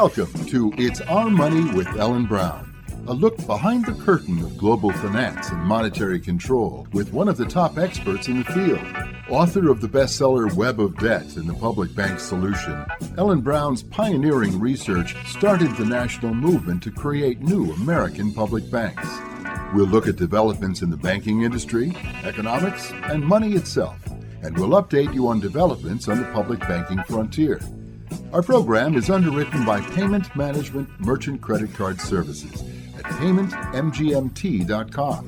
Welcome to It's Our Money with Ellen Brown, a look behind the curtain of global finance and monetary control with one of the top experts in the field. Author of the bestseller Web of Debt and the Public Bank Solution, Ellen Brown's pioneering research started the national movement to create new American public banks. We'll look at developments in the banking industry, economics, and money itself, and we'll update you on developments on the public banking frontier. Our program is underwritten by Payment Management Merchant Credit Card Services at paymentmgmt.com.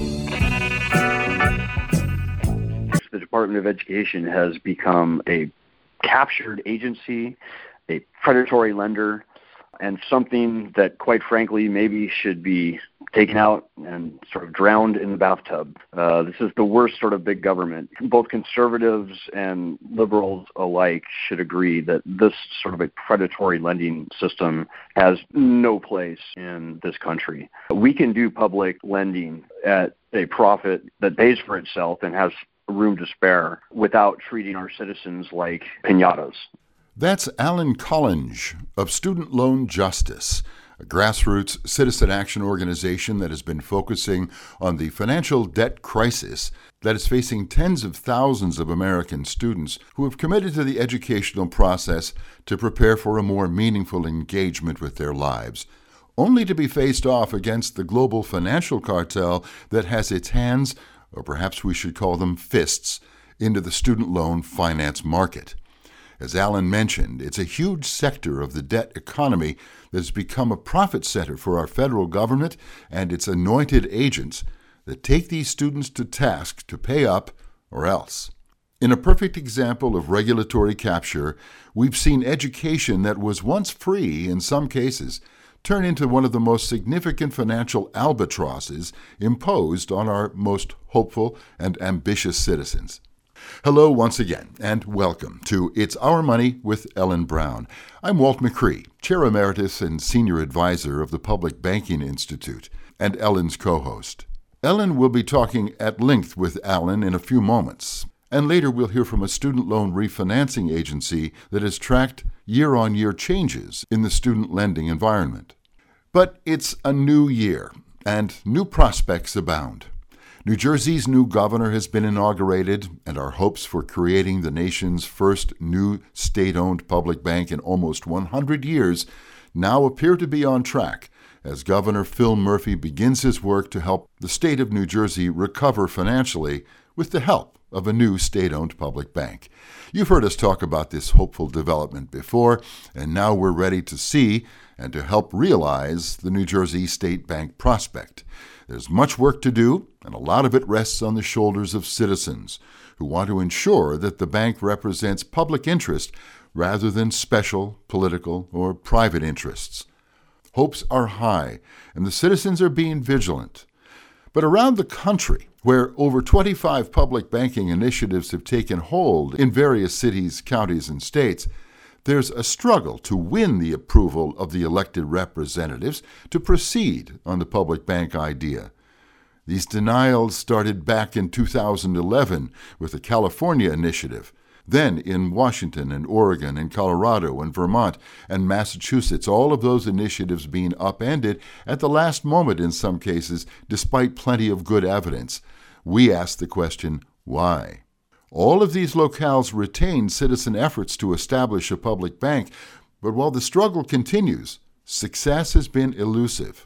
The Department of Education has become a captured agency, a predatory lender, and something that, quite frankly, maybe should be taken out and sort of drowned in the bathtub. This is the worst sort of big government. Both conservatives and liberals alike should agree that this sort of a predatory lending system has no place in this country. We can do public lending at a profit that pays for itself and has room to spare without treating our citizens like piñatas. That's Alan Collinge of Student Loan Justice, a grassroots citizen action organization that has been focusing on the financial debt crisis that is facing tens of thousands of American students who have committed to the educational process to prepare for a more meaningful engagement with their lives, only to be faced off against the global financial cartel that has its hands, or perhaps we should call them fists, into the student loan finance market. As Alan mentioned, it's a huge sector of the debt economy that has become a profit center for our federal government and its anointed agents that take these students to task to pay up or else. In a perfect example of regulatory capture, we've seen education that was once free in some cases turn into one of the most significant financial albatrosses imposed on our most hopeful and ambitious citizens. Hello once again, and welcome to It's Our Money with Ellen Brown. I'm Walt McCree, Chair Emeritus and Senior Advisor of the Public Banking Institute, and Ellen's co-host. Ellen will be talking at length with Alan in a few moments, and later we'll hear from a student loan refinancing agency that has tracked year-on-year changes in the student lending environment. But it's a new year, and new prospects abound. New Jersey's new governor has been inaugurated, and our hopes for creating the nation's first new state-owned public bank in almost 100 years now appear to be on track as Governor Phil Murphy begins his work to help the state of New Jersey recover financially with the help of a new state-owned public bank. You've heard us talk about this hopeful development before, and now we're ready to see and to help realize the New Jersey State Bank prospect. There's much work to do, and a lot of it rests on the shoulders of citizens who want to ensure that the bank represents public interest rather than special, political, or private interests. Hopes are high, and the citizens are being vigilant. But around the country, where over 25 public banking initiatives have taken hold in various cities, counties, and states, there's a struggle to win the approval of the elected representatives to proceed on the public bank idea. These denials started back in 2011 with the California initiative, then in Washington and Oregon and Colorado and Vermont and Massachusetts, all of those initiatives being upended at the last moment in some cases, despite plenty of good evidence. We ask the question, why? All of these locales retain citizen efforts to establish a public bank, but while the struggle continues, success has been elusive.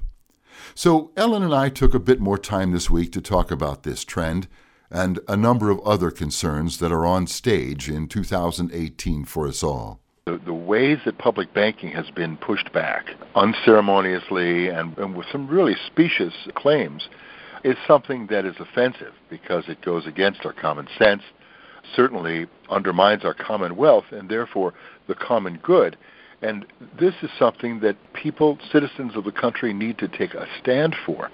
So Ellen and I took a bit more time this week to talk about this trend and a number of other concerns that are on stage in 2018 for us all. The ways that public banking has been pushed back unceremoniously and with some really specious claims is something that is offensive because it goes against our common sense, certainly undermines our commonwealth and therefore the common good. And this is something that people, citizens of the country, need to take a stand for.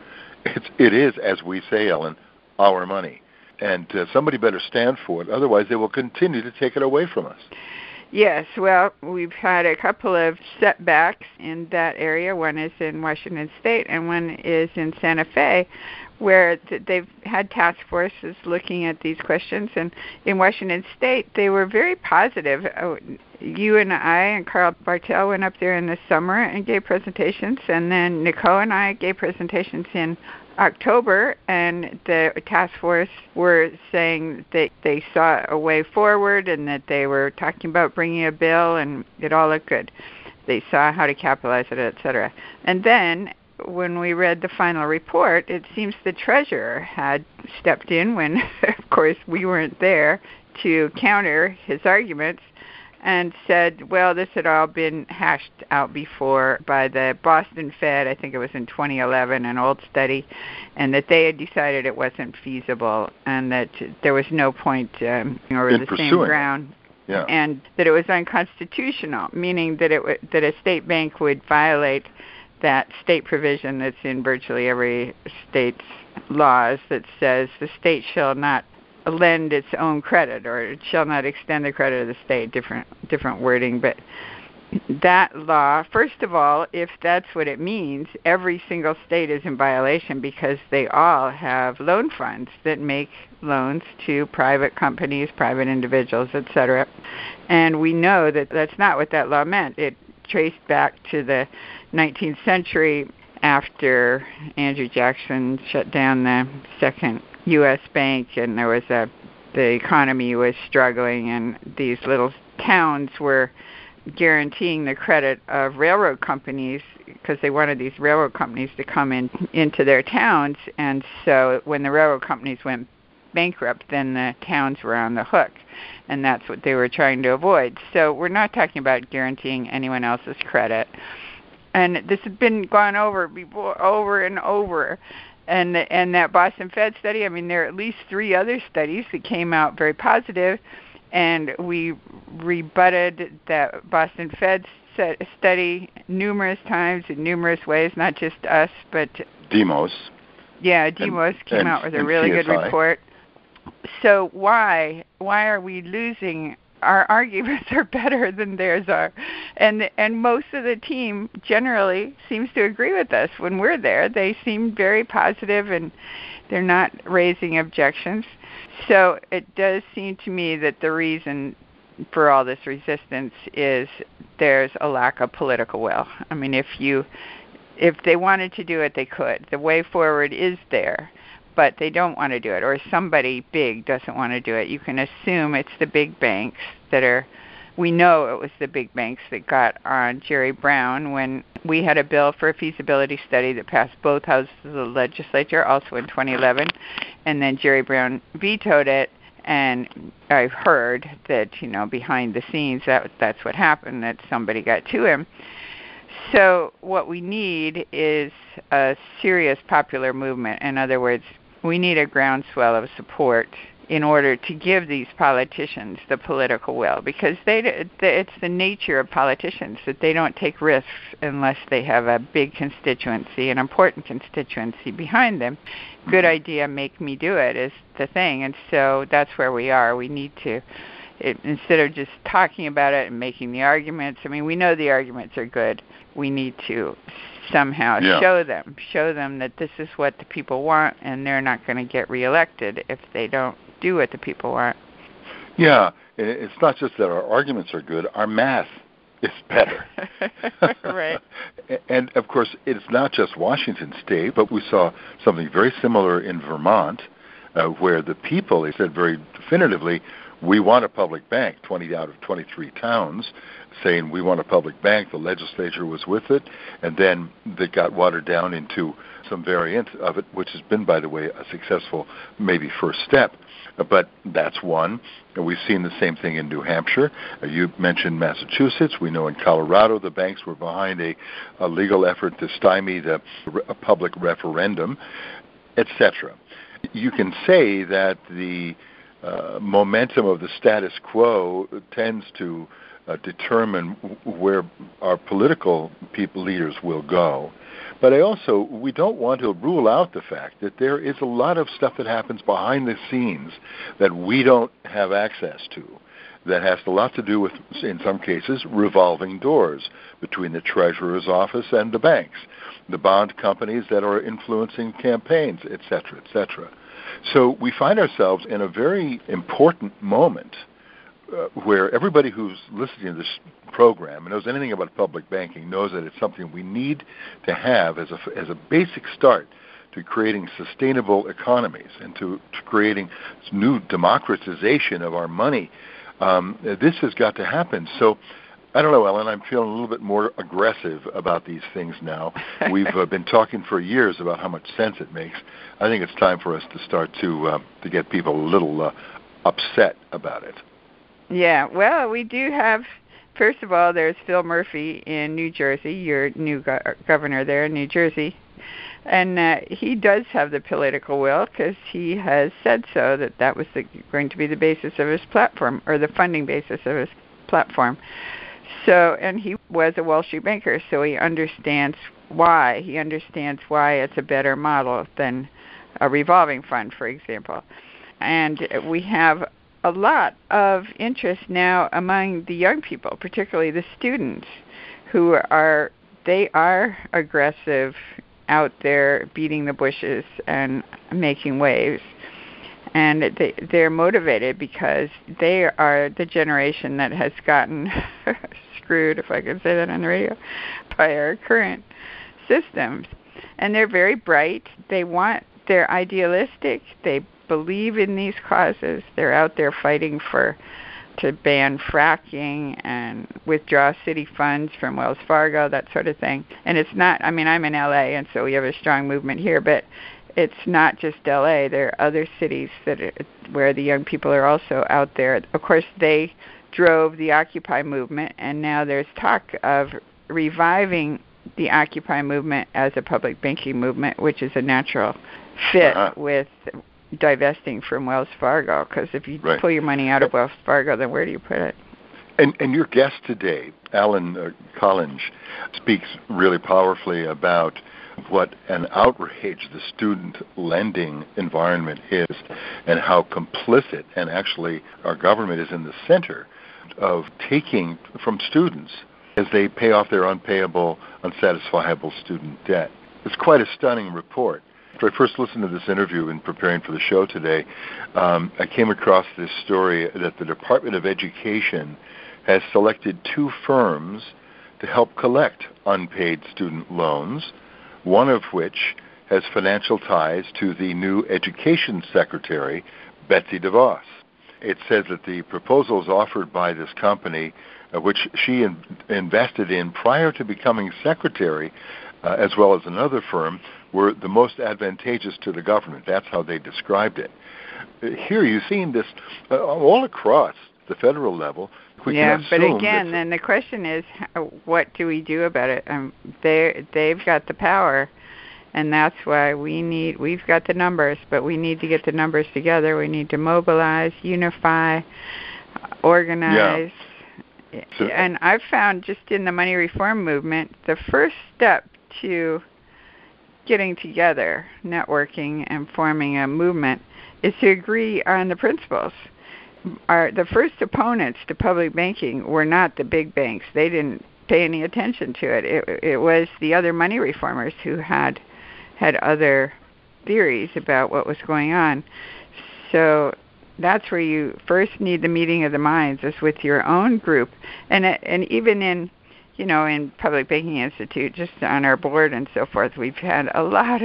It is, as we say, Ellen, our money. And somebody better stand for it. Otherwise, they will continue to take it away from us. Yes, well, we've had a couple of setbacks in that area. One is in Washington State and one is in Santa Fe, where they've had task forces looking at these questions. And in Washington State, they were very positive. You and I and Carl Bartel went up there in the summer and gave presentations, and then Nicole and I gave presentations in October, and the task force were saying that they saw a way forward and that they were talking about bringing a bill, and it all looked good. They saw how to capitalize it, et cetera. And then when we read the final report, it seems the treasurer had stepped in when, of course, we weren't there to counter his arguments, and said, well, this had all been hashed out before by the Boston Fed, I think it was in 2011, an old study, and that they had decided it wasn't feasible and that there was no point over the same ground. Yeah. And that it was unconstitutional, meaning that that a state bank would violate that state provision that's in virtually every state's laws that says the state shall not lend its own credit, or it shall not extend the credit of the state, different wording. But that law, first of all, if that's what it means, every single state is in violation because they all have loan funds that make loans to private companies, private individuals, etc. And we know that that's not what that law meant. It traced back to the 19th century after Andrew Jackson shut down the second U.S. Bank, and the economy was struggling, and these little towns were guaranteeing the credit of railroad companies because they wanted these railroad companies to come into their towns. And so when the railroad companies went bankrupt, then the towns were on the hook, and that's what they were trying to avoid. So we're not talking about guaranteeing anyone else's credit. And this has been gone over before, over and over. And that Boston Fed study, I mean, there are at least 3 other studies that came out very positive, and we rebutted that Boston Fed study numerous times in numerous ways, not just us, but Demos. Yeah, Demos came out with a really good report. So why are we losing? Our arguments are better than theirs are, and most of the team generally seems to agree with us. When we're there, they seem very positive, and they're not raising objections. So it does seem to me that the reason for all this resistance is there's a lack of political will. I mean, if they wanted to do it, they could. The way forward is there, but they don't want to do it, or somebody big doesn't want to do it. You can assume it's the big banks we know it was the big banks that got on Jerry Brown when we had a bill for a feasibility study that passed both houses of the legislature, also in 2011, and then Jerry Brown vetoed it. And I've heard that, behind the scenes, that's what happened, that somebody got to him. So what we need is a serious popular movement. In other words, we need a groundswell of support in order to give these politicians the political will, because it's the nature of politicians that they don't take risks unless they have a big constituency, an important constituency behind them. Good idea, make me do it is the thing, and so that's where we are. We need to, instead of just talking about it and making the arguments, I mean, we know the arguments are good. We need to somehow show them that this is what the people want, and they're not going to get reelected if they don't do what the people want. Yeah, it's not just that our arguments are good, our math is better. Right. And, of course, it's not just Washington State, but we saw something very similar in Vermont, where the people, they said very definitively, we want a public bank. 20 out of 23 towns saying we want a public bank. The legislature was with it, and then they got watered down into some variant of it, which has been, by the way, a successful maybe first step. But that's one. And we've seen the same thing in New Hampshire. You mentioned Massachusetts. We know in Colorado the banks were behind a legal effort to stymie a public referendum, etc. You can say that the momentum of the status quo tends to determine where our political leaders will go. But we don't want to rule out the fact that there is a lot of stuff that happens behind the scenes that we don't have access to. that has a lot to do with, in some cases, revolving doors between the Treasurer's office and the banks, the bond companies that are influencing campaigns, et cetera. So we find ourselves in a very important moment where everybody who's listening to this program and knows anything about public banking knows that it's something we need to have as a basic start to creating sustainable economies and to creating new democratization of our money. This has got to happen. So I don't know, Ellen, I'm feeling a little bit more aggressive about these things now. We've been talking for years about how much sense it makes. I think it's time for us to start to get people a little upset about it. Yeah, well, we do have, first of all, there's Phil Murphy in New Jersey, your new governor there in New Jersey. And he does have the political will because he has said so, that was going to be the basis of his platform, or the funding basis of his platform. So, and he was a Wall Street banker, so he understands why. He understands why it's a better model than a revolving fund, for example. And we have a lot of interest now among the young people, particularly the students, who are aggressive, out there beating the bushes and making waves. And they're motivated because they are the generation that has gotten screwed, if I can say that on the radio, by our current systems. And they're very bright. They're idealistic. They believe in these causes. They're out there fighting to ban fracking and withdraw city funds from Wells Fargo, that sort of thing. And it's not, I'm in LA, and so we have a strong movement here, but it's not just LA. There are other cities where the young people are also out there. Of course, they drove the Occupy movement, and now there's talk of reviving the Occupy movement as a public banking movement, which is a natural fit with divesting from Wells Fargo, because if you pull your money out of Wells Fargo, then where do you put it? And your guest today, Alan Collinge, speaks really powerfully about what an outrage the student lending environment is and how complicit, and actually our government is in the center of taking from students as they pay off their unpayable, unsatisfiable student debt. It's quite a stunning report. After I first listened to this interview in preparing for the show today, I came across this story that the Department of Education has selected 2 firms to help collect unpaid student loans, one of which has financial ties to the new Education Secretary, Betsy DeVos. It says that the proposals offered by this company, which she invested in prior to becoming secretary, as well as another firm, were the most advantageous to the government. That's how they described it. Here you've seen this all across the federal level. Yeah, but again, then the question is, what do we do about it? They've got the power, and that's why we've got the numbers, but we need to get the numbers together. We need to mobilize, unify, organize. Yeah. So, and I've found just in the money reform movement, the first step to getting together, networking, and forming a movement is to agree on the principles. The first opponents to public banking were not the big banks. They didn't pay any attention to it. It was the other money reformers who had other theories about what was going on. So that's where you first need the meeting of the minds, is with your own group. And even in Public Banking Institute, just on our board and so forth, we've had a lot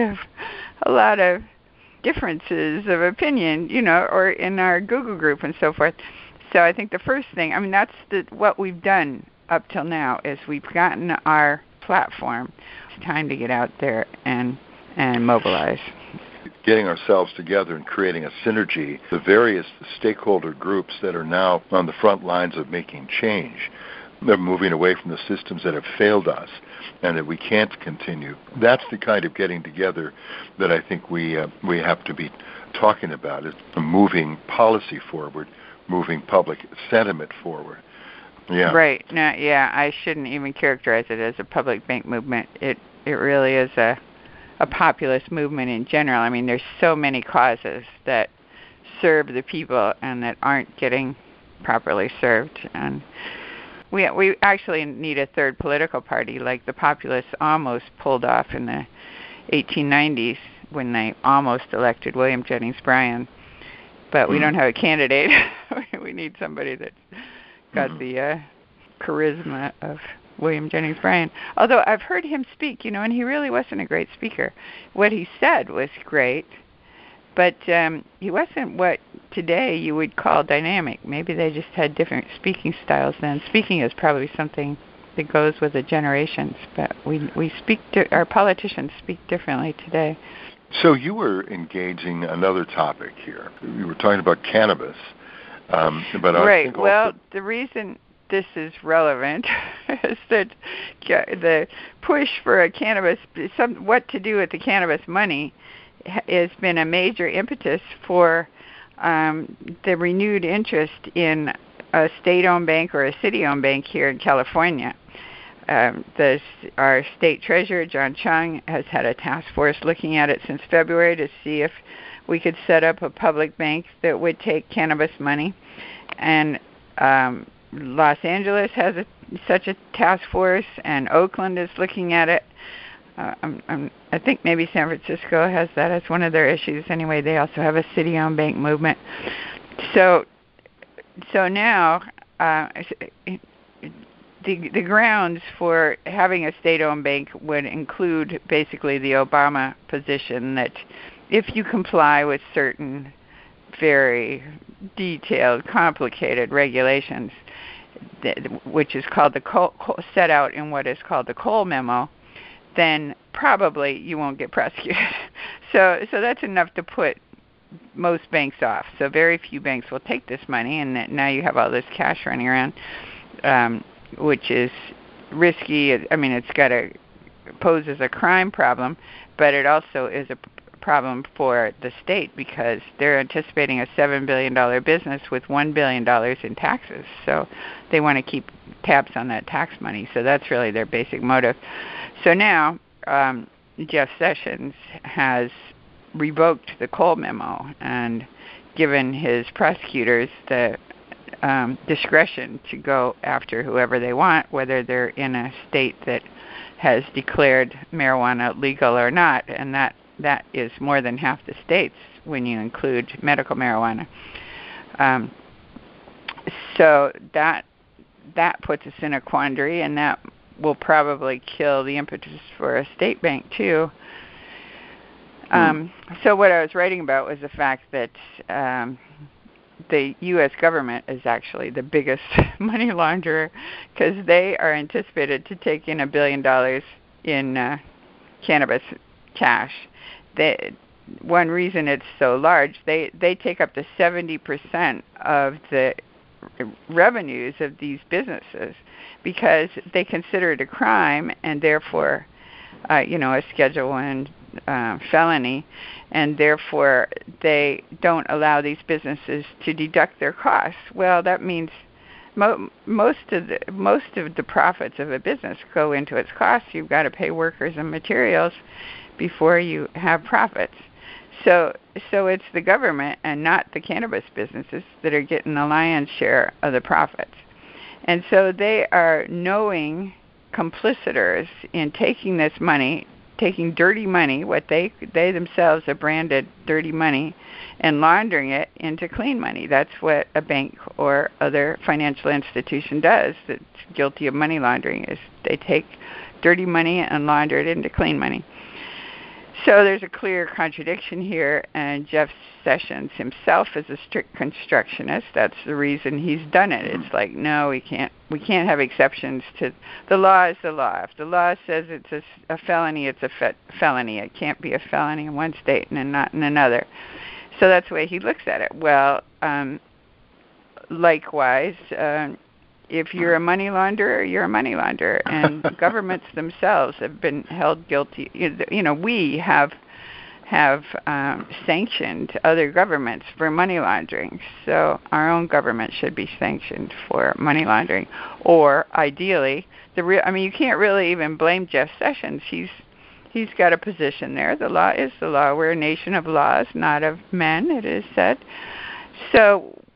of differences of opinion, or in our Google group and so forth. So I think the first thing, that's what we've done up till now, is we've gotten our platform. It's time to get out there and mobilize. Getting ourselves together and creating a synergy, the various stakeholder groups that are now on the front lines of making change. They're moving away from the systems that have failed us and that we can't continue. That's the kind of getting together that I think we have to be talking about, is moving policy forward, moving public sentiment forward. Yeah. Right. No, yeah, I shouldn't even characterize it as a public bank movement. It really is a populist movement in general. There's so many causes that serve the people and that aren't getting properly served. And we actually need a third political party, like the Populists almost pulled off in the 1890s when they almost elected William Jennings Bryan. But we don't have a candidate. We need somebody that's got the charisma of William Jennings Bryan. Although I've heard him speak, and he really wasn't a great speaker. What he said was great, but he wasn't what today you would call dynamic. Maybe they just had different speaking styles then. Speaking is probably something that goes with the generations, but our politicians speak differently today. So you were engaging another topic here. You were talking about cannabis. But right. I think well, the reason this is relevant is that the push for a cannabis, what to do with the cannabis money, has been a major impetus for the renewed interest in a state-owned bank or a city-owned bank here in California. Our state treasurer, John Chung, has had a task force looking at it since February to see if we could set up a public bank that would take cannabis money. And Los Angeles has such a task force, and Oakland is looking at it. I think maybe San Francisco has that as one of their issues. Anyway, they also have a city-owned bank movement. So now the grounds for having a state-owned bank would include basically the Obama position that if you comply with certain very detailed, complicated regulations, which is called set out in what is called the Cole Memo, then probably you won't get prosecuted. So that's enough to put most banks off. So very few banks will take this money, and now you have all this cash running around, which is risky. I mean, poses a crime problem, but it also is a problem for the state because they're anticipating a $7 billion business with $1 billion in taxes. So they want to keep tabs on that tax money. So that's really their basic motive. So now Jeff Sessions has revoked the Cole Memo and given his prosecutors the discretion to go after whoever they want, whether they're in a state that has declared marijuana legal or not, and that is more than half the states when you include medical marijuana. So that puts us in a quandary, and that will probably kill the impetus for a state bank too. So what I was writing about was the fact that the U.S. government is actually the biggest money launderer because they are anticipated to take in $1 billion in cannabis cash. One reason it's so large, they take up to 70% of the revenues of these businesses because they consider it a crime and therefore, a Schedule I felony, and therefore they don't allow these businesses to deduct their costs. Well, that means most of the profits of a business go into its costs. You've got to pay workers and materials before you have profits. So it's the government and not the cannabis businesses that are getting the lion's share of the profits. And so they are knowing complicitors in taking this money, taking dirty money, what they themselves have branded dirty money, and laundering it into clean money. That's what a bank or other financial institution does that's guilty of money laundering, is they take dirty money and launder it into clean money. So there's a clear contradiction here, and Jeff Sessions himself is a strict constructionist. That's the reason he's done it. It's like, no, we can't have exceptions to the law. Is the law. If the law says it's a felony, it's a felony. It can't be a felony in one state and not in another. So that's the way he looks at it. Well, likewise, if you're a money launderer, you're a money launderer, and governments themselves have been held guilty. We have sanctioned other governments for money laundering, so our own government should be sanctioned for money laundering. Or ideally, you can't really even blame Jeff Sessions. He's got a position there. The law is the law. We're a nation of laws, not of men, it is said. So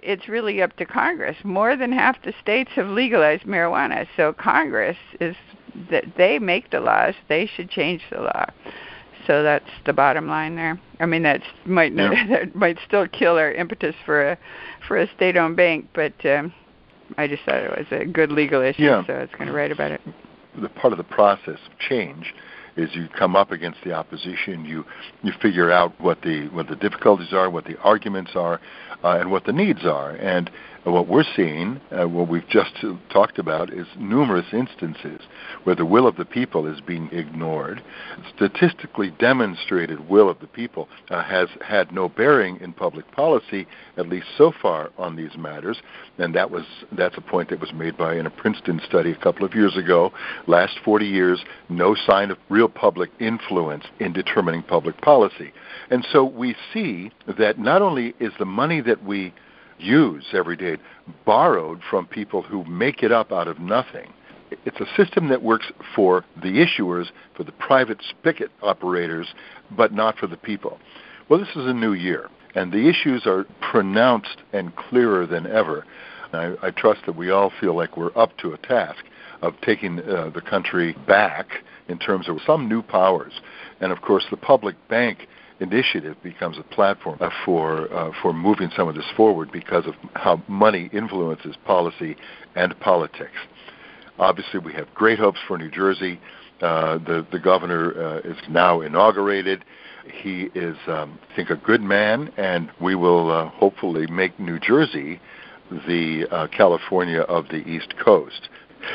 it's really up to Congress. More than half the states have legalized marijuana, so Congress is that they make the laws. They should change the law. So that's the bottom line there. I mean, that might still kill our impetus for a state-owned bank, but I just thought it was a good legal issue, so I was going to write about it. The part of the process of change is you come up against the opposition, you figure out what the difficulties are, what the arguments are, and what the needs are. And what we're seeing, what we've just talked about, is numerous instances where the will of the people is being ignored. Statistically demonstrated will of the people has had no bearing in public policy, at least so far, on these matters. And that's a point that was made in a Princeton study a couple of years ago. Last 40 years, no sign of real public influence in determining public policy. And so we see that not only is the money that we use every day borrowed from people who make it up out of nothing. It's a system that works for the issuers, for the private spigot operators, but not for the people. Well, this is a new year, and the issues are pronounced and clearer than ever. I trust that we all feel like we're up to a task of taking the country back in terms of some new powers. And, of course, the public bank initiative becomes a platform for moving some of this forward because of how money influences policy and politics. Obviously, we have great hopes for New Jersey. The governor is now inaugurated. He is, I think, a good man, and we will hopefully make New Jersey the California of the East Coast.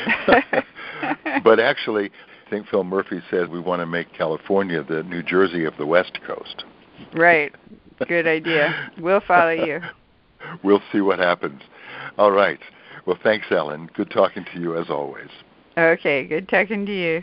But actually, I think Phil Murphy says we want to make California the New Jersey of the West Coast. Right. Good idea. We'll follow you. We'll see what happens. All right. Well, thanks, Ellen. Good talking to you as always. Okay. Good talking to you.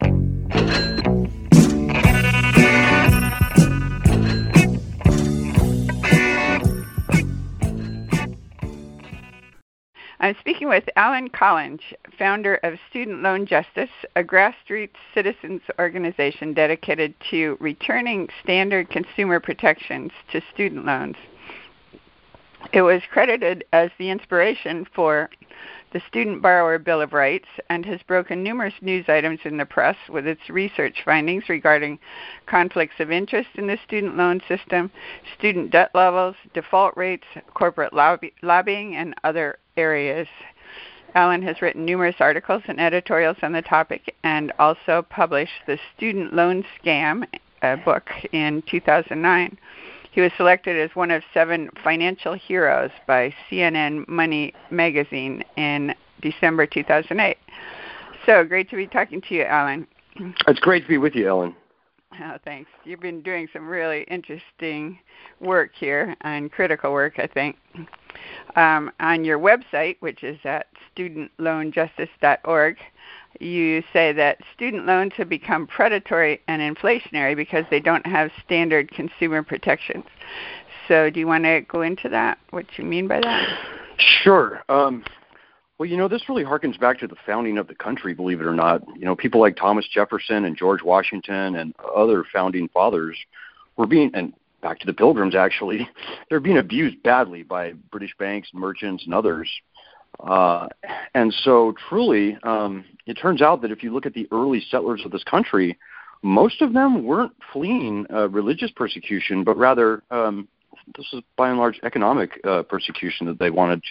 I'm speaking with Alan Collins, founder of Student Loan Justice, a grassroots citizens organization dedicated to returning standard consumer protections to student loans. It was credited as the inspiration for the Student Borrower Bill of Rights and has broken numerous news items in the press with its research findings regarding conflicts of interest in the student loan system, student debt levels, default rates, corporate lobbying, and other areas. Alan has written numerous articles and editorials on the topic and also published the Student Loan Scam book in 2009. He was selected as one of 7 financial heroes by CNN Money magazine in December 2008. So great to be talking to you, Alan. It's great to be with you, Ellen. Oh, thanks. You've been doing some really interesting work here, and critical work, I think. On your website, which is at studentloanjustice.org, you say that student loans have become predatory and inflationary because they don't have standard consumer protections. So do you want to go into that, what you mean by that? Sure. Well, this really harkens back to the founding of the country, believe it or not. People like Thomas Jefferson and George Washington and other founding fathers were and back to the Pilgrims, actually, they're being abused badly by British banks, merchants, and others. And so truly, it turns out that if you look at the early settlers of this country, most of them weren't fleeing religious persecution, but rather this is by and large economic persecution that they wanted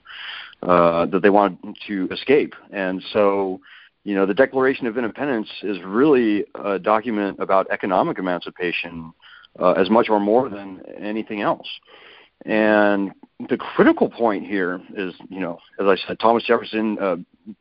to escape. And so, the Declaration of Independence is really a document about economic emancipation as much or more than anything else. And the critical point here is, as I said, Thomas Jefferson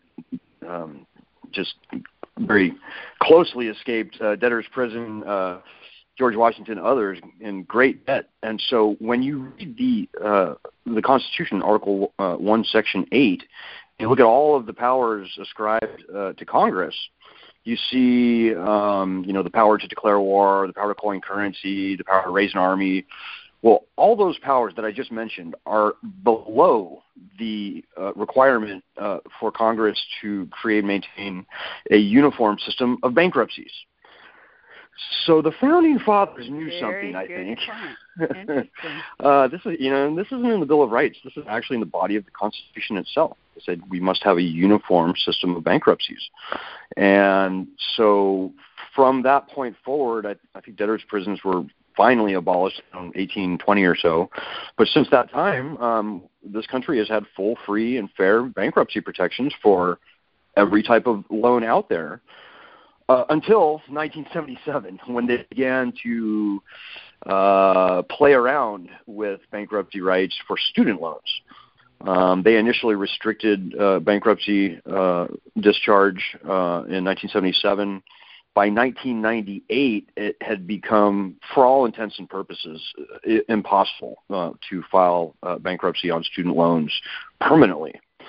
just very closely escaped debtor's prison, George Washington, others in great debt. And so when you read the Constitution, Article 1, Section 8, you look at all of the powers ascribed to Congress, you see, the power to declare war, the power to coin currency, the power to raise an army. Well, all those powers that I just mentioned are below the requirement for Congress to create and maintain a uniform system of bankruptcies. So the founding fathers knew Very something, I good think. Point. Interesting. This isn't in the Bill of Rights. This is actually in the body of the Constitution itself. It said we must have a uniform system of bankruptcies. And so from that point forward, I think debtors' prisons were finally abolished in 1820 or so. But since that time, this country has had full, free, and fair bankruptcy protections for every type of loan out there. Until 1977, when they began to play around with bankruptcy rights for student loans. They initially restricted bankruptcy discharge in 1977. By 1998, it had become, for all intents and purposes, impossible to file bankruptcy on student loans permanently.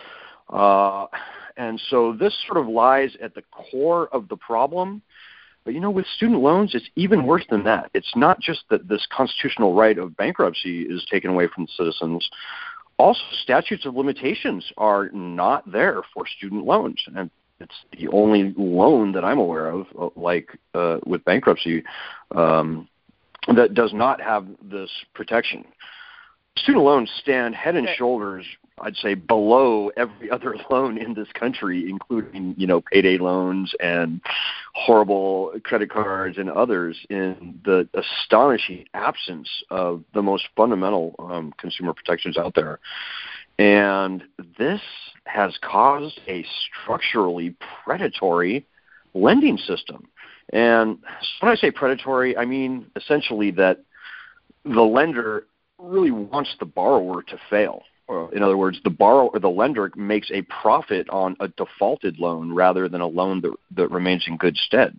And so this sort of lies at the core of the problem. But, with student loans, it's even worse than that. It's not just that this constitutional right of bankruptcy is taken away from the citizens. Also, statutes of limitations are not there for student loans. And it's the only loan that I'm aware of, with bankruptcy, that does not have this protection. Student loans stand head and shoulders, I'd say, below every other loan in this country, including, payday loans and horrible credit cards and others, in the astonishing absence of the most fundamental consumer protections out there. And this has caused a structurally predatory lending system. And when I say predatory, I mean essentially that the lender really wants the borrower to fail. In other words, the lender makes a profit on a defaulted loan rather than a loan that remains in good stead.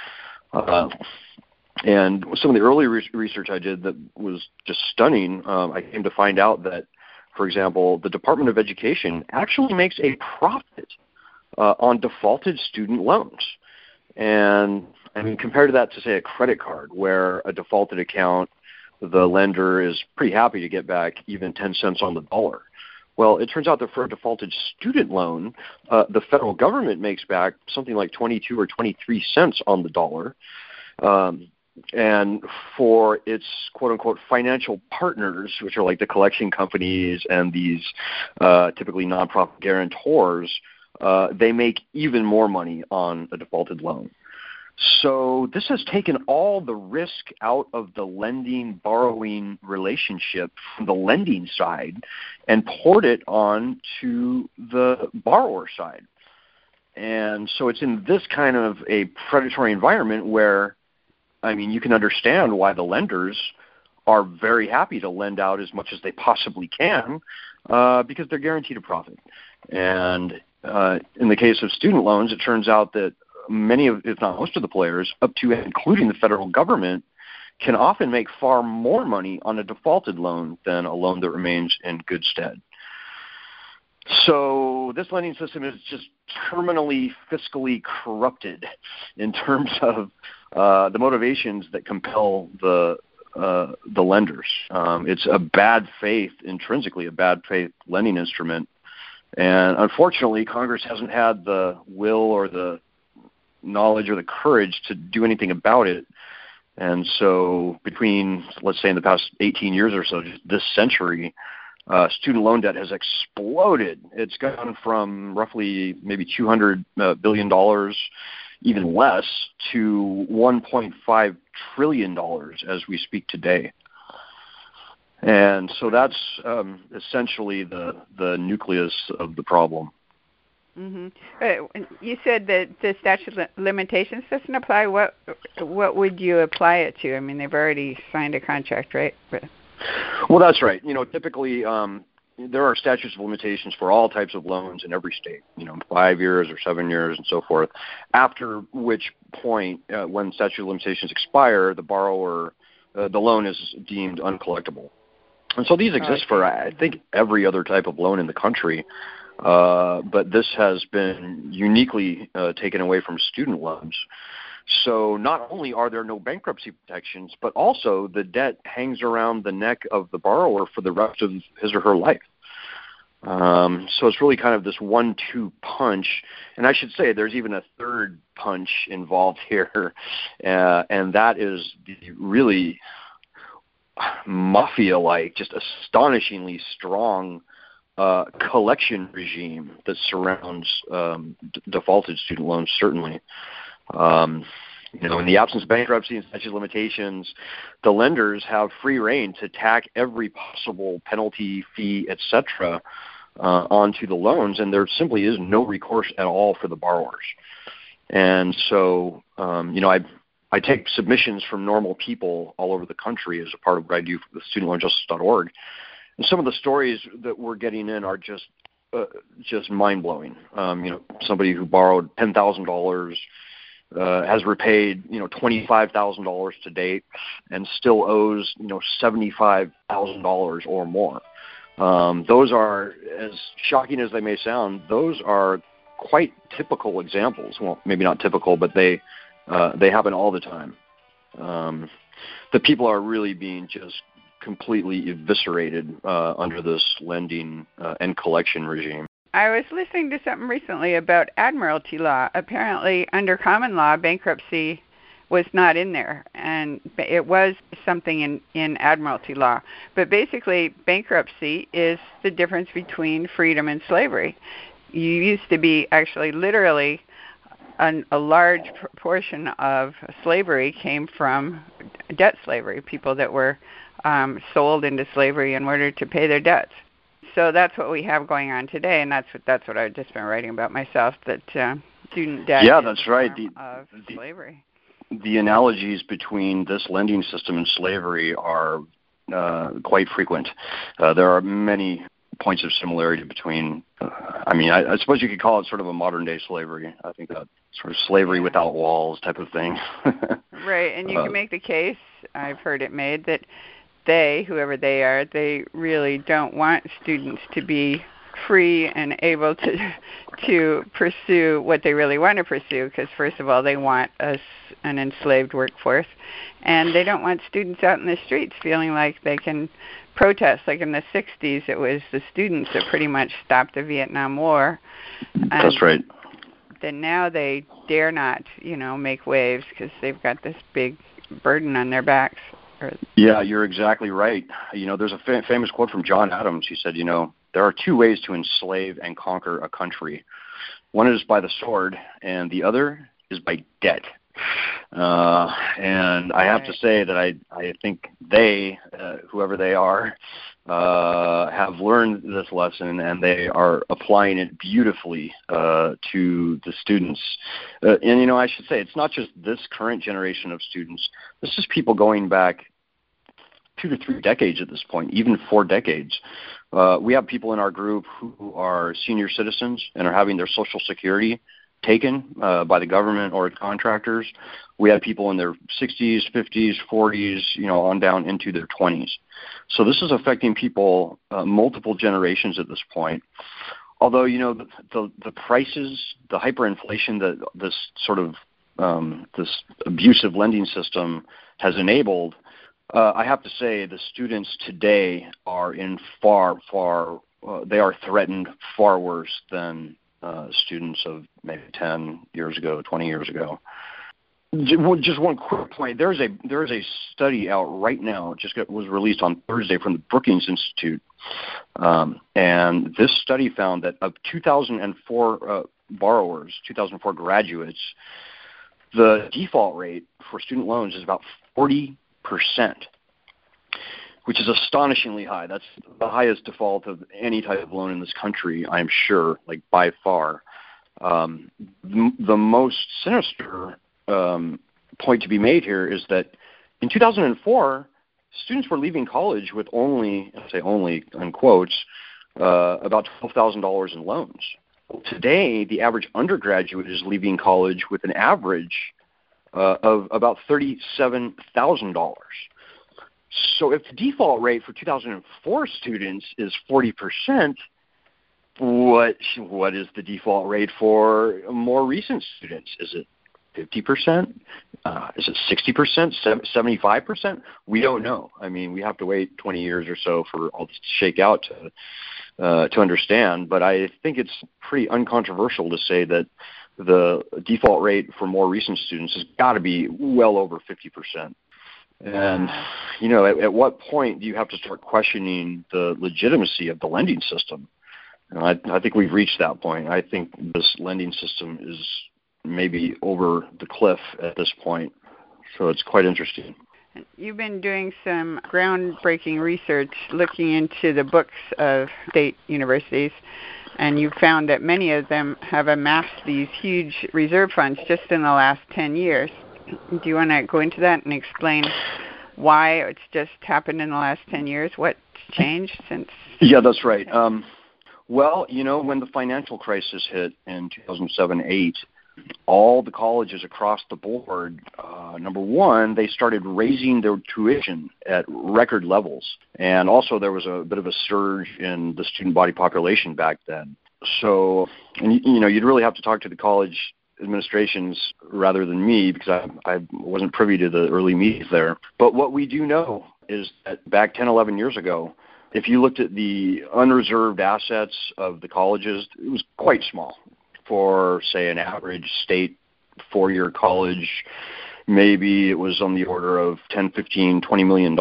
And some of the early research I did that was just stunning, I came to find out that, for example, the Department of Education actually makes a profit on defaulted student loans. And I mean, compared to that to, say, a credit card, where a defaulted account, the lender is pretty happy to get back even 10 cents on the dollar. Well, it turns out that for a defaulted student loan, the federal government makes back something like 22 or 23 cents on the dollar. And for its quote-unquote financial partners, which are like the collection companies and these typically nonprofit guarantors, they make even more money on a defaulted loan. So this has taken all the risk out of the lending-borrowing relationship from the lending side and poured it on to the borrower side. And so it's in this kind of a predatory environment where, I mean, you can understand why the lenders are very happy to lend out as much as they possibly can because they're guaranteed a profit. And in the case of student loans, it turns out that many of, if not most of the players, up to and including the federal government, can often make far more money on a defaulted loan than a loan that remains in good stead. So this lending system is just terminally fiscally corrupted in terms of the motivations that compel the lenders. It's a bad faith, intrinsically a bad faith lending instrument. And unfortunately, Congress hasn't had the will or the knowledge or the courage to do anything about it. And so between, let's say, in the past 18 years or so, just this century, student loan debt has exploded. It's gone from roughly maybe $200 billion, even less, to $1.5 trillion as we speak today. And so that's essentially the nucleus of the problem. Mm-hmm. You said that the statute of limitations doesn't apply. What would you apply it to? I mean, they've already signed a contract, right? Well, that's right. Typically there are statutes of limitations for all types of loans in every state, 5 years or 7 years and so forth, after which point, when statute of limitations expire, the borrower, the loan is deemed uncollectible. And so these exist for, I think, every other type of loan in the country. But this has been uniquely taken away from student loans. So not only are there no bankruptcy protections, but also the debt hangs around the neck of the borrower for the rest of his or her life. So it's really kind of this 1-2 punch. And I should say there's even a third punch involved here, and that is the really mafia-like, just astonishingly strong collection regime that surrounds defaulted student loans, certainly. In the absence of bankruptcy and statute of limitations, the lenders have free rein to tack every possible penalty, fee, etc., onto the loans, and there simply is no recourse at all for the borrowers. And so, I take submissions from normal people all over the country as a part of what I do with StudentLoanJustice.org. And some of the stories that we're getting in are just mind-blowing. Somebody who borrowed $10,000 has repaid, $25,000 to date and still owes, $75,000 or more. Those are, as shocking as they may sound, those are quite typical examples. Well, maybe not typical, but they happen all the time. The people are really being just completely eviscerated under this lending and collection regime. I was listening to something recently about admiralty law. Apparently, under common law, bankruptcy was not in there, and it was something in admiralty law. But basically, bankruptcy is the difference between freedom and slavery. You used to be actually literally a large proportion of slavery came from debt slavery, people that were sold into slavery in order to pay their debts. So that's what we have going on today, and that's what I've just been writing about myself, that student debt is that's right. Of slavery. The analogies between this lending system and slavery are quite frequent. There are many points of similarity between, I suppose you could call it sort of a modern-day slavery. I think that sort of slavery without walls type of thing. Right, and you can make the case, I've heard it made, that they, whoever they are, they really don't want students to be free and able to pursue what they really want to pursue, because first of all, they want an enslaved workforce, and they don't want students out in the streets feeling like they can protest. Like in the 60s, it was the students that pretty much stopped the Vietnam War. That's right. Then now they dare not, make waves because they've got this big burden on their backs. Yeah, you're exactly right. There's a famous quote from John Adams. He said, there are two ways to enslave and conquer a country. One is by the sword, and the other is by debt. And I have to say that I think they, whoever they are, have learned this lesson, and they are applying it beautifully to the students. And I should say, it's not just this current generation of students. This is people going back 2 to 3 decades at this point, even 4 decades. We have people in our group who are senior citizens and are having their Social Security taken by the government or contractors. We have people in their 60s, 50s, 40s, on down into their 20s. So this is affecting people multiple generations at this point. Although, the prices, the hyperinflation that this sort of this abusive lending system has enabled, I have to say the students today are in they are threatened far worse than students of maybe 10 years ago, 20 years ago. Just one quick point. There is a study out right now. It was released on Thursday from the Brookings Institute, and this study found that of 2004 borrowers, 2004 graduates, the default rate for student loans is about 40%, which is astonishingly high. That's the highest default of any type of loan in this country, I'm sure, like by far. The most sinister point to be made here is that in 2004, students were leaving college with only, I say only in quotes, about $12,000 in loans. Today, the average undergraduate is leaving college with an average of about $37,000. So if the default rate for 2004 students is 40%, what is the default rate for more recent students? Is it 50%? Is it 60%? 75%? We don't know. We have to wait 20 years or so for all this to shake out to understand, but I think it's pretty uncontroversial to say that the default rate for more recent students has got to be well over 50%. And, at what point do you have to start questioning the legitimacy of the lending system? And I think we've reached that point. I think this lending system is maybe over the cliff at this point. So it's quite interesting. You've been doing some groundbreaking research looking into the books of state universities, and you found that many of them have amassed these huge reserve funds just in the last 10 years. Do you want to go into that and explain why it's just happened in the last 10 years? What's changed since? Yeah, that's right. Well, when the financial crisis hit in 2007-8, all the colleges across the board, number one, they started raising their tuition at record levels. And also there was a bit of a surge in the student body population back then. So, and you'd really have to talk to the college administrations rather than me, because I wasn't privy to the early meetings there. But what we do know is that back 10, 11 years ago, if you looked at the unreserved assets of the colleges, it was quite small. For, say, an average state four-year college, maybe it was on the order of $10, $15, $20 million.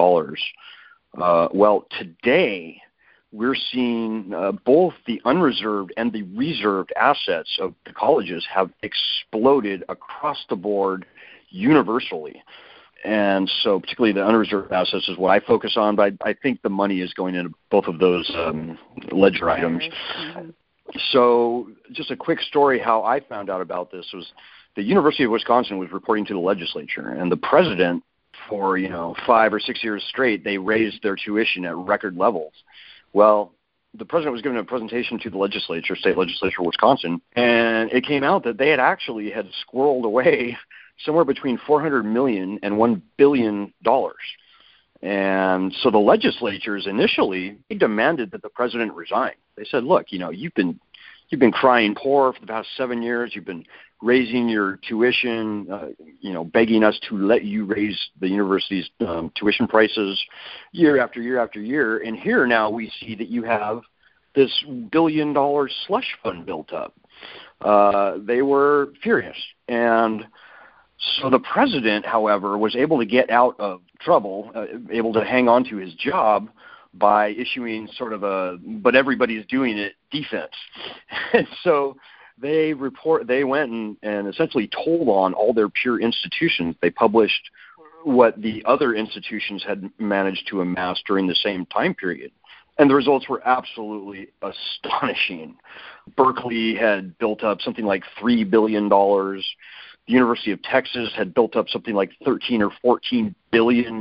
Well, today, we're seeing both the unreserved and the reserved assets of the colleges have exploded across the board universally. And so particularly the unreserved assets is what I focus on, but I think the money is going into both of those ledger items. Mm-hmm. So just a quick story how I found out about this was the University of Wisconsin was reporting to the legislature, and the president for 5 or 6 years straight, they raised their tuition at record levels. Well, the president was giving a presentation to the legislature, state legislature of Wisconsin, and it came out that they had squirreled away somewhere between $400 million and $1 billion. And so the legislatures initially demanded that the president resign. They said, look, you've been crying poor for the past 7 years. You've been raising your tuition, begging us to let you raise the university's tuition prices year after year after year. And here now we see that you have this $1 billion slush fund built up. They were furious. And so the president, however, was able to get out of trouble, able to hang on to his job by issuing sort of but everybody's doing it defense. And so they went and essentially told on all their peer institutions. They published what the other institutions had managed to amass during the same time period. And the results were absolutely astonishing. Berkeley had built up something like $3 billion. The University of Texas had built up something like $13 or $14 billion,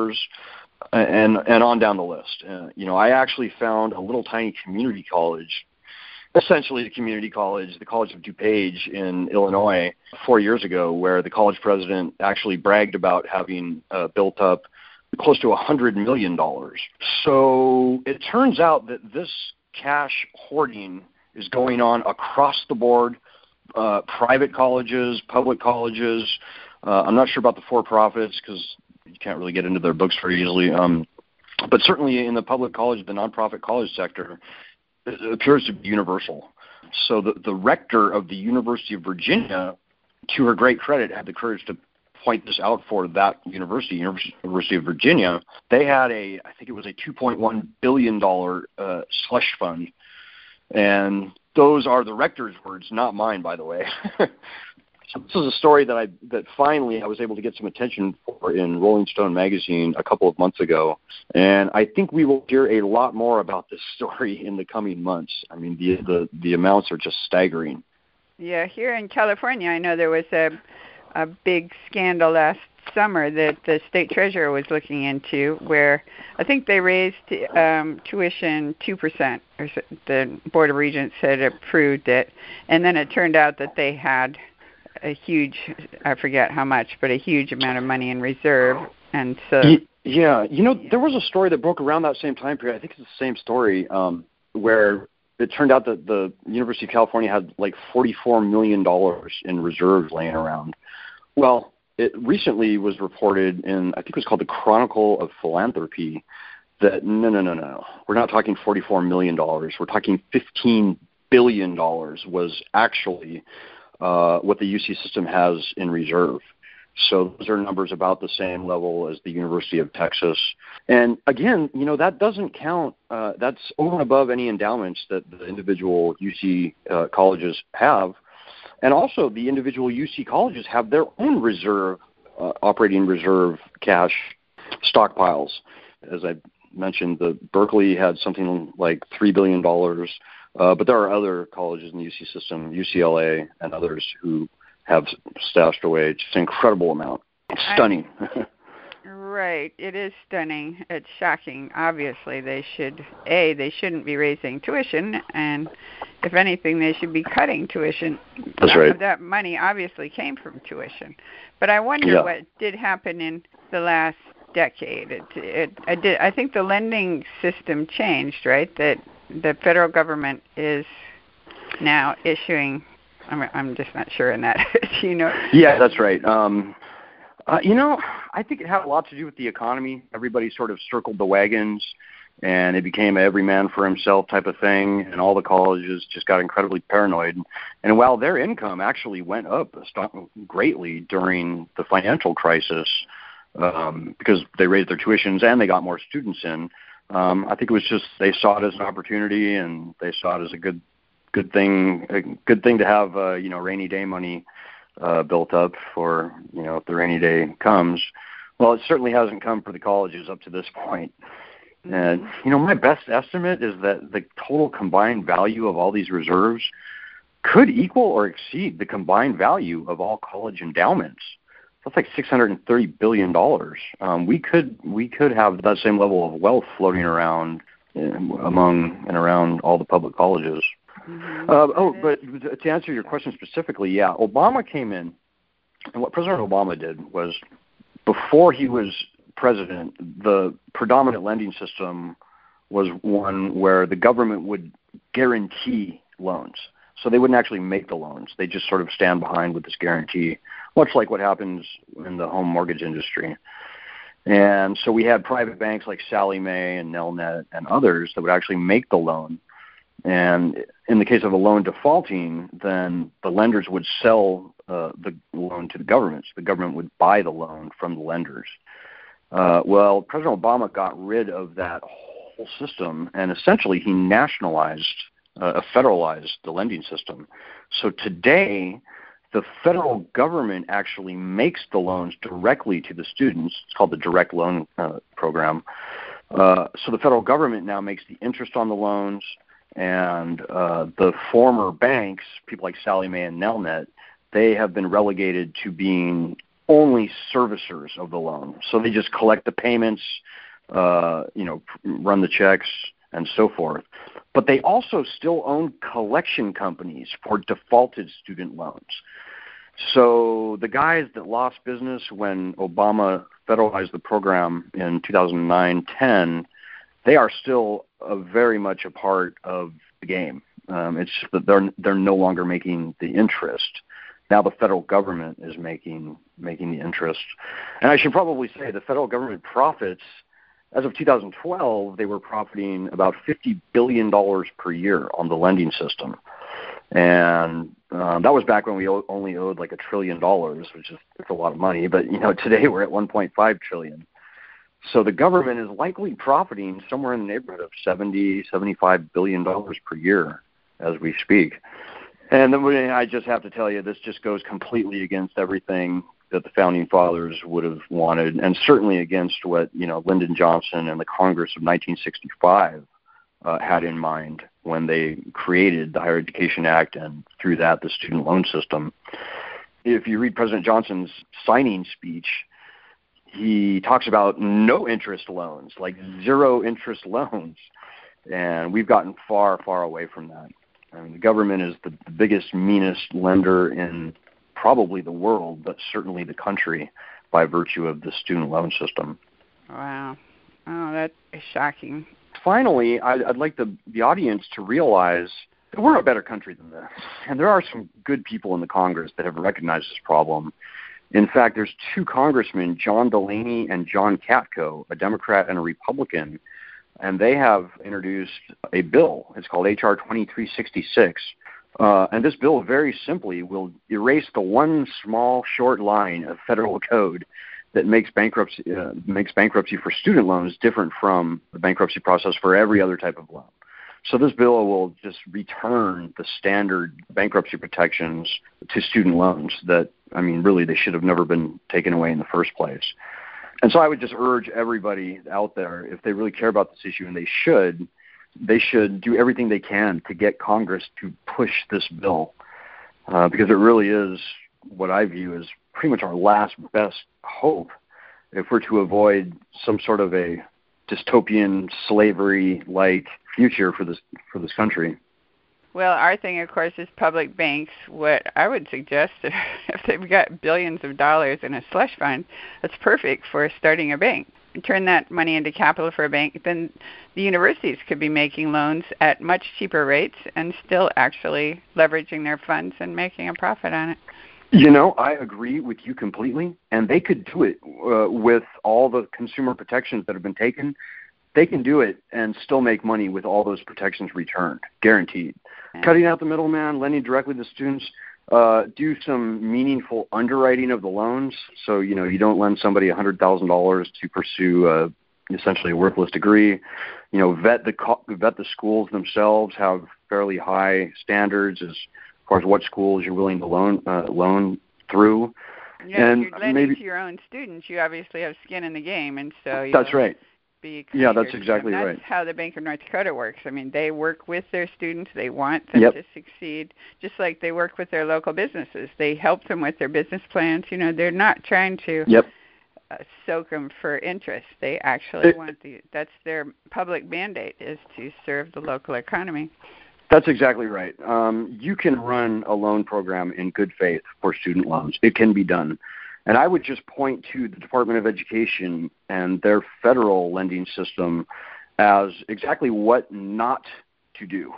and on down the list. I actually found a little tiny community college, essentially the College of DuPage in Illinois 4 years ago, where the college president actually bragged about having built up close to $100 million. So it turns out that this cash hoarding is going on across the board, private colleges, public colleges. I'm not sure about the for-profits because you can't really get into their books very easily. But certainly in the public college, the nonprofit college sector, it appears to be universal. So the rector of the University of Virginia, to her great credit, had the courage to point this out for that University of Virginia. They had I think it was a $2.1 billion slush fund. And those are the rector's words, not mine, by the way. So this is a story that finally I was able to get some attention for in Rolling Stone magazine a couple of months ago. And I think we will hear a lot more about this story in the coming months. I mean, the amounts are just staggering. Yeah, here in California, I know there was a big scandal last summer that the state treasurer was looking into, where I think they raised tuition 2%, or the Board of Regents had approved it, and then it turned out that they had a huge, I forget how much, but a huge amount of money in reserve. And so yeah, there was a story that broke around that same time period. I think it's the same story, where it turned out that the University of California had like $44 million in reserves laying around. Well, it recently was reported in, I think it was called the Chronicle of Philanthropy, that no. We're not talking $44 million. We're talking $15 billion was actually what the UC system has in reserve. So those are numbers about the same level as the University of Texas. And again, that doesn't count. That's over and above any endowments that the individual UC colleges have. And also the individual UC colleges have their own reserve, operating reserve cash stockpiles. As I mentioned, the Berkeley had something like $3 billion, but there are other colleges in the UC system, UCLA and others, who have stashed away just an incredible amount. It's stunning. Right. It is stunning. It's shocking. Obviously, they shouldn't be raising tuition, and if anything, they should be cutting tuition. That's right. That money obviously came from tuition. But I wonder what did happen in the last decade. I think the lending system changed, right? That the federal government is now issuing. I'm just not sure in that. Yeah, that's right. I think it had a lot to do with the economy. Everybody sort of circled the wagons, and it became an every man for himself type of thing, and all the colleges just got incredibly paranoid. And while their income actually went up greatly during the financial crisis, because they raised their tuitions and they got more students in, I think it was just they saw it as an opportunity, and they saw it as a good thing to have rainy day money built up for if the rainy day comes. Well, it certainly hasn't come for the colleges up to this point. And my best estimate is that the total combined value of all these reserves could equal or exceed the combined value of all college endowments. That's like $630 billion. We could have that same level of wealth floating around among and around all the public colleges. Mm-hmm. But to answer your question specifically, Obama came in, and what President Obama did was, before he was president, the predominant lending system was one where the government would guarantee loans. So they wouldn't actually make the loans. They just sort of stand behind with this guarantee, much like what happens in the home mortgage industry. And so we had private banks like Sallie Mae and Nelnet and others that would actually make the loan. And in the case of a loan defaulting, then the lenders would sell the loan to the government. So the government would buy the loan from the lenders. Well, President Obama got rid of that whole system, and essentially he nationalized, federalized the lending system. So today, the federal government actually makes the loans directly to the students. It's called the Direct Loan Program. So the federal government now makes the interest on the loans, and the former banks, people like Sallie Mae and Nelnet, they have been relegated to being only servicers of the loan. So they just collect the payments, run the checks, and so forth. But they also still own collection companies for defaulted student loans. So the guys that lost business when Obama federalized the program in 2009-10, they are still very much a part of the game. It's just that they're no longer making the interest. Now the federal government is making the interest. And I should probably say the federal government profits, as of 2012, they were profiting about $50 billion per year on the lending system. And that was back when we only owed like $1 trillion, which is a lot of money. But today we're at $1.5 trillion. So the government is likely profiting somewhere in the neighborhood of $75 billion per year as we speak. And then I just have to tell you, this just goes completely against everything that the Founding Fathers would have wanted, and certainly against what Lyndon Johnson and the Congress of 1965 had in mind when they created the Higher Education Act, and through that, the student loan system. If you read President Johnson's signing speech, he talks about no interest loans, like zero interest loans. And we've gotten far, far away from that. I mean, the government is the biggest, meanest lender in probably the world, but certainly the country, by virtue of the student loan system. Wow. Oh, that is shocking. Finally, I'd like the audience to realize that we're a better country than this. And there are some good people in the Congress that have recognized this problem. In fact, there's two congressmen, John Delaney and John Katko, a Democrat and a Republican, and they have introduced a bill. It's called H.R. 2366. And this bill very simply will erase the one small short line of federal code that makes bankruptcy for student loans different from the bankruptcy process for every other type of loan. So this bill will just return the standard bankruptcy protections to student loans that, I mean, really they should have never been taken away in the first place. And so I would just urge everybody out there, if they really care about this issue, and they should do everything they can to get Congress to push this bill, because it really is what I view as pretty much our last best hope if we're to avoid some sort of a dystopian slavery-like future for this country. Well, our thing, of course, is public banks. What I would suggest, if they've got billions of dollars in a slush fund, that's perfect for starting a bank. Turn that money into capital for a bank, then the universities could be making loans at much cheaper rates and still actually leveraging their funds and making a profit on it. You know, I agree with you completely, and they could do it with all the consumer protections that have been taken. They can do it and still make money with all those protections returned, guaranteed. Yeah. Cutting out the middleman, lending directly to students, do some meaningful underwriting of the loans. So, you know, you don't lend somebody $100,000 to pursue essentially a worthless degree. You know, vet the schools themselves, have fairly high standards as far as what schools you're willing to loan through. Yeah, and if you're lending to your own students, you obviously have skin in the game, and so that's right. Yeah, that's exactly right. That's how the Bank of North Dakota works. I mean, they work with their students. They want them to succeed, just like they work with their local businesses. They help them with their business plans. You know, they're not trying to soak them for interest. They actually that's their public mandate, is to serve the local economy. That's exactly right. You can run a loan program in good faith for student loans. It can be done. And I would just point to the Department of Education and their federal lending system as exactly what not to do.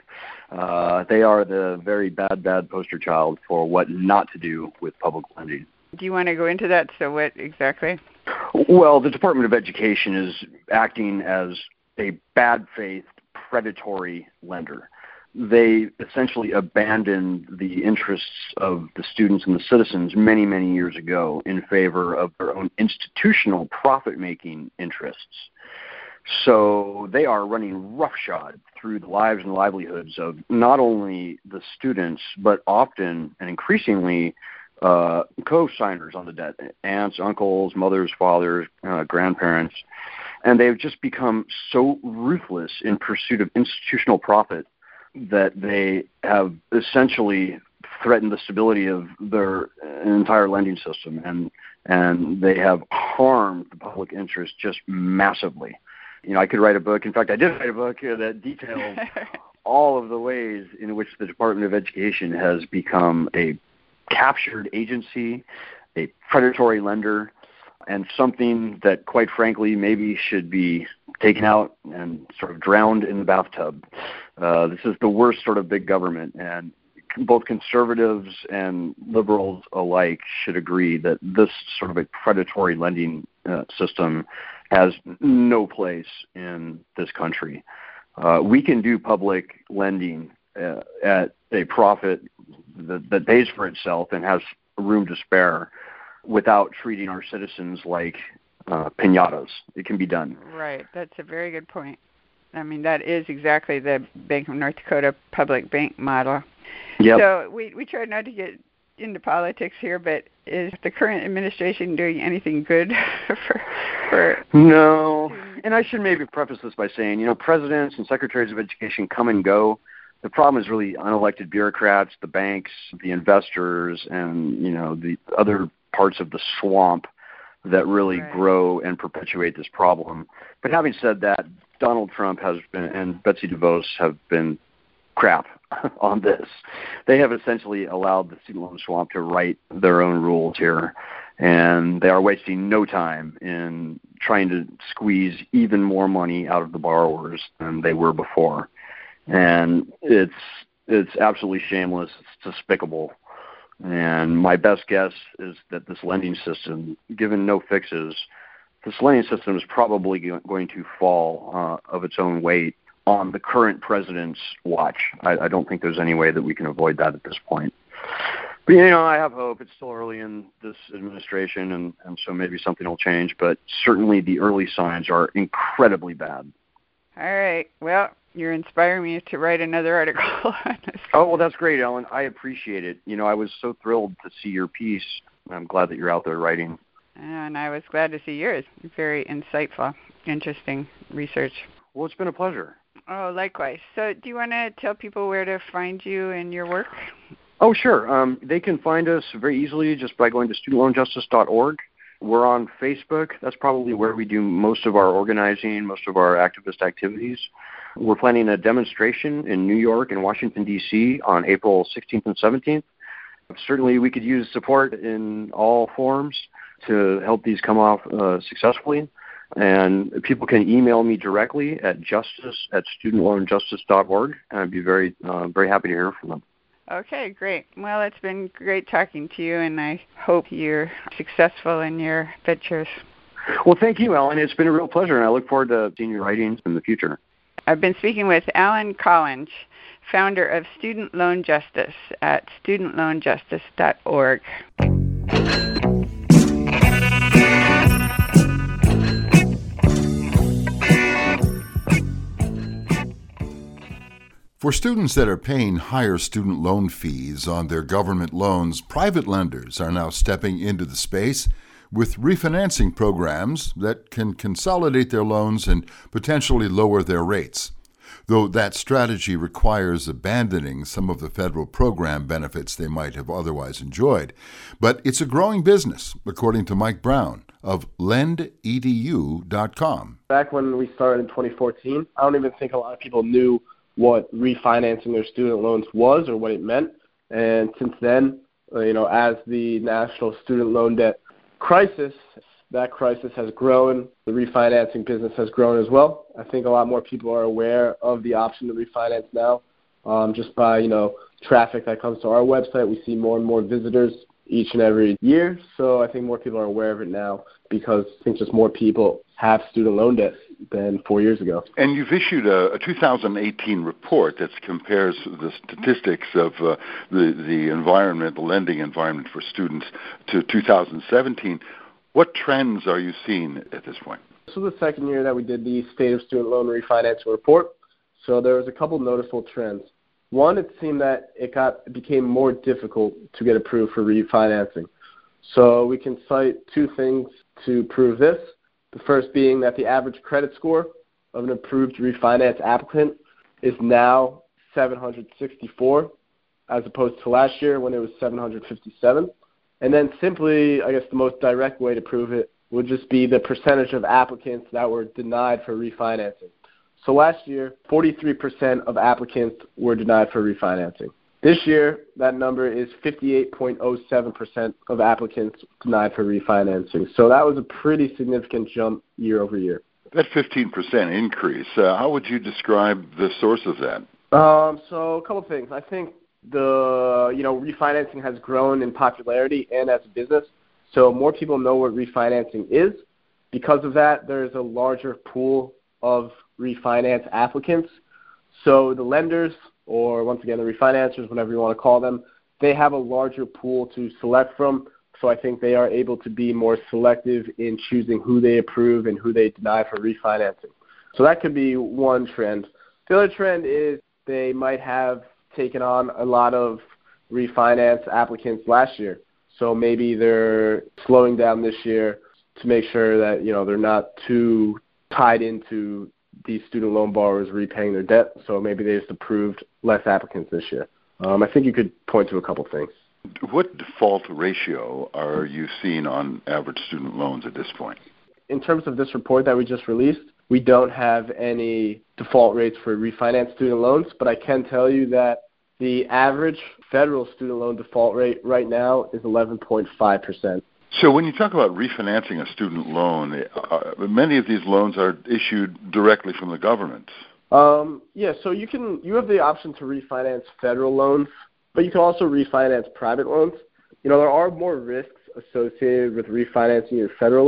They are the very bad poster child for what not to do with public lending. Do you want to go into that? So what exactly? Well, the Department of Education is acting as a bad faith, predatory lender. They essentially abandoned the interests of the students and the citizens many, many years ago in favor of their own institutional profit-making interests. So they are running roughshod through the lives and livelihoods of not only the students, but often and increasingly co-signers on the debt, aunts, uncles, mothers, fathers, grandparents. And they've just become so ruthless in pursuit of institutional profit that they have essentially threatened the stability of their entire lending system, and they have harmed the public interest just massively. You know, I could write a book. In fact, I did write a book that details all of the ways in which the Department of Education has become a captured agency, a predatory lender, and something that, quite frankly, maybe should be taken out and sort of drowned in the bathtub. This is the worst sort of big government, and both conservatives and liberals alike should agree that this sort of a predatory lending system has no place in this country. We can do public lending at a profit that pays for itself and has room to spare without treating our citizens like piñatas. It can be done. Right. That's a very good point. I mean, that is exactly the Bank of North Dakota public bank model. Yep. So we try not to get into politics here, but is the current administration doing anything good for No. And I should maybe preface this by saying, you know, presidents and secretaries of education come and go. The problem is really unelected bureaucrats, the banks, the investors, and, you know, the other parts of the swamp that really grow and perpetuate this problem. But having said that, Donald Trump has been, and Betsy DeVos have been crap on this. They have essentially allowed the student loan swamp to write their own rules here, and they are wasting no time in trying to squeeze even more money out of the borrowers than they were before. And it's absolutely shameless. It's despicable. And my best guess is that this lending system, given no fixes, this lending system is probably going to fall of its own weight on the current president's watch. I don't think there's any way that we can avoid that at this point. But, I have hope. It's still early in this administration, and so maybe something will change. But certainly the early signs are incredibly bad. All right. Well, you're inspiring me to write another article on this. Oh, well, that's great, Ellen. I appreciate it. I was so thrilled to see your piece. I'm glad that you're out there writing. And I was glad to see yours. Very insightful, interesting research. Well, it's been a pleasure. Oh, likewise. So do you want to tell people where to find you and your work? Oh, sure. They can find us very easily just by going to studentloanjustice.org. We're on Facebook. That's probably where we do most of our organizing, most of our activist activities. We're planning a demonstration in New York and Washington, D.C. on April 16th and 17th. Certainly, we could use support in all forms to help these come off successfully. And people can email me directly at justice@studentloanjustice.org, and I'd be very happy to hear from them. Okay, great. Well, it's been great talking to you, and I hope you're successful in your ventures. Well, thank you, Ellen. It's been a real pleasure, and I look forward to seeing your writings in the future. I've been speaking with Alan Collinge, founder of Student Loan Justice at studentloanjustice.org. For students that are paying higher student loan fees on their government loans, private lenders are now stepping into the space with refinancing programs that can consolidate their loans and potentially lower their rates. Though that strategy requires abandoning some of the federal program benefits they might have otherwise enjoyed. But it's a growing business, according to Mike Brown of lendedu.com. Back when we started in 2014, I don't even think a lot of people knew what refinancing their student loans was or what it meant. And since then, as the national student loan debt crisis, that crisis has grown. The refinancing business has grown as well. I think a lot more people are aware of the option to refinance now. Just by, traffic that comes to our website, we see more and more visitors each and every year. So I think more people are aware of it now because I think just more people have student loan debt than 4 years ago. And you've issued a 2018 report that compares the statistics of the environment, the lending environment for students to 2017. What trends are you seeing at this point? This was the second year that we did the State of Student Loan Refinancing Report. So there was a couple noticeable trends. One, it seemed that it became more difficult to get approved for refinancing. So we can cite two things to prove this. The first being that the average credit score of an approved refinance applicant is now 764 as opposed to last year when it was 757. And then simply, I guess the most direct way to prove it would just be the percentage of applicants that were denied for refinancing. So last year, 43% of applicants were denied for refinancing. This year, that number is 58.07% of applicants denied for refinancing. So that was a pretty significant jump year over year. That 15% increase, how would you describe the source of that? So a couple of things. I think refinancing has grown in popularity and as a business. So more people know what refinancing is. Because of that, there's a larger pool of refinance applicants. So the lenders, or once again, the refinancers, whatever you want to call them, they have a larger pool to select from. So I think they are able to be more selective in choosing who they approve and who they deny for refinancing. So that could be one trend. The other trend is they might have taken on a lot of refinance applicants last year. So maybe they're slowing down this year to make sure that, they're not too tied into these student loan borrowers repaying their debt. So maybe they just approved less applicants this year. I think you could point to a couple things. What default ratio are you seeing on average student loans at this point? In terms of this report that we just released, we don't have any default rates for refinance student loans, but I can tell you that the average federal student loan default rate right now is 11.5%. So when you talk about refinancing a student loan, many of these loans are issued directly from the government. So you have the option to refinance federal loans, but you can also refinance private loans. There are more risks associated with refinancing your federal loans.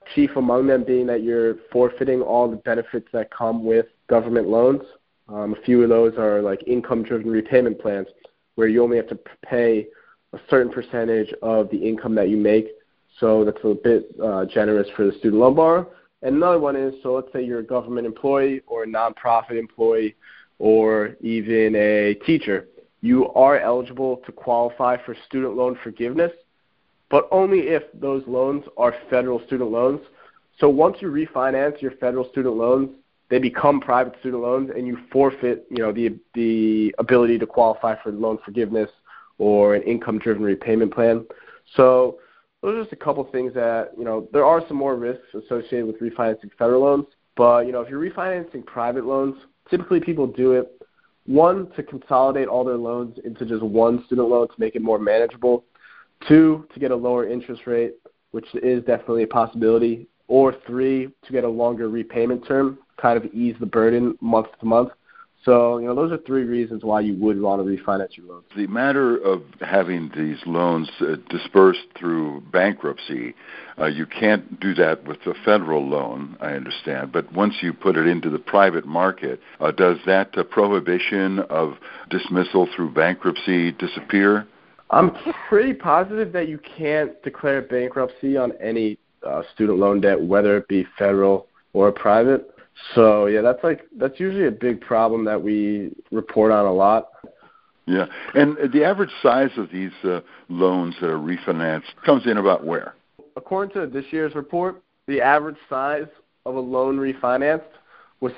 chief among them being that you're forfeiting all the benefits that come with government loans. A few of those are like income-driven repayment plans, where you only have to pay a certain percentage of the income that you make. So that's a bit generous for the student loan borrower. And another one is, so let's say you're a government employee or a nonprofit employee or even a teacher. You are eligible to qualify for student loan forgiveness, but only if those loans are federal student loans. So once you refinance your federal student loans, they become private student loans, and you forfeit, the ability to qualify for loan forgiveness or an income-driven repayment plan. So those are just a couple things that, there are some more risks associated with refinancing federal loans. But, if you're refinancing private loans, typically people do it, one, to consolidate all their loans into just one student loan to make it more manageable. Two, to get a lower interest rate, which is definitely a possibility. Or three, to get a longer repayment term, kind of ease the burden month to month. So, those are three reasons why you would want to refinance your loans. The matter of having these loans dispersed through bankruptcy, you can't do that with a federal loan, I understand. But once you put it into the private market, does that prohibition of dismissal through bankruptcy disappear? I'm pretty positive that you can't declare bankruptcy on any student loan debt, whether it be federal or private. So, yeah, that's usually a big problem that we report on a lot. Yeah, and the average size of these loans that are refinanced comes in about where? According to this year's report, the average size of a loan refinanced was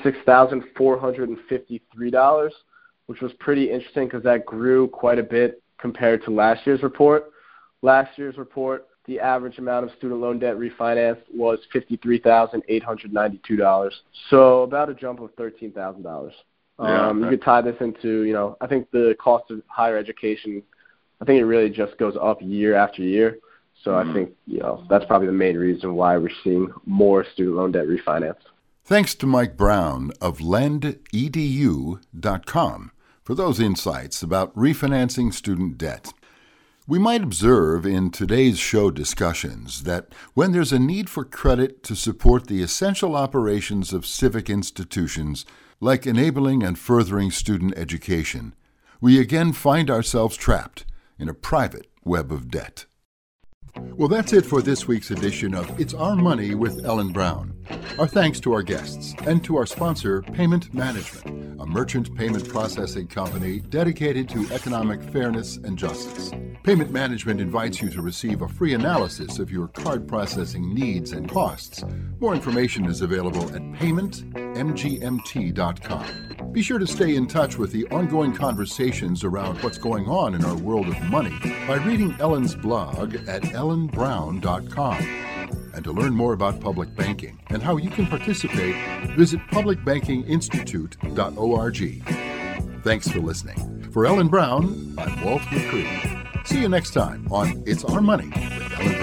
$66,453, which was pretty interesting because that grew quite a bit compared to last year's report. Last year's report, the average amount of student loan debt refinanced was $53,892. So about a jump of $13,000. You could tie this into, I think the cost of higher education, I think it really just goes up year after year. So I think, that's probably the main reason why we're seeing more student loan debt refinanced. Thanks to Mike Brown of lendedu.com for those insights about refinancing student debt. We might observe in today's show discussions that when there's a need for credit to support the essential operations of civic institutions, like enabling and furthering student education, we again find ourselves trapped in a private web of debt. Well, that's it for this week's edition of It's Our Money with Ellen Brown. Our thanks to our guests and to our sponsor, Payment Management, a merchant payment processing company dedicated to economic fairness and justice. Payment Management invites you to receive a free analysis of your card processing needs and costs. More information is available at paymentmgmt.com. Be sure to stay in touch with the ongoing conversations around what's going on in our world of money by reading Ellen's blog at ellenbrown.com. And to learn more about public banking and how you can participate, visit publicbankinginstitute.org. Thanks for listening. For Ellen Brown, I'm Walt McCree. See you next time on It's Our Money with Ellen Brown.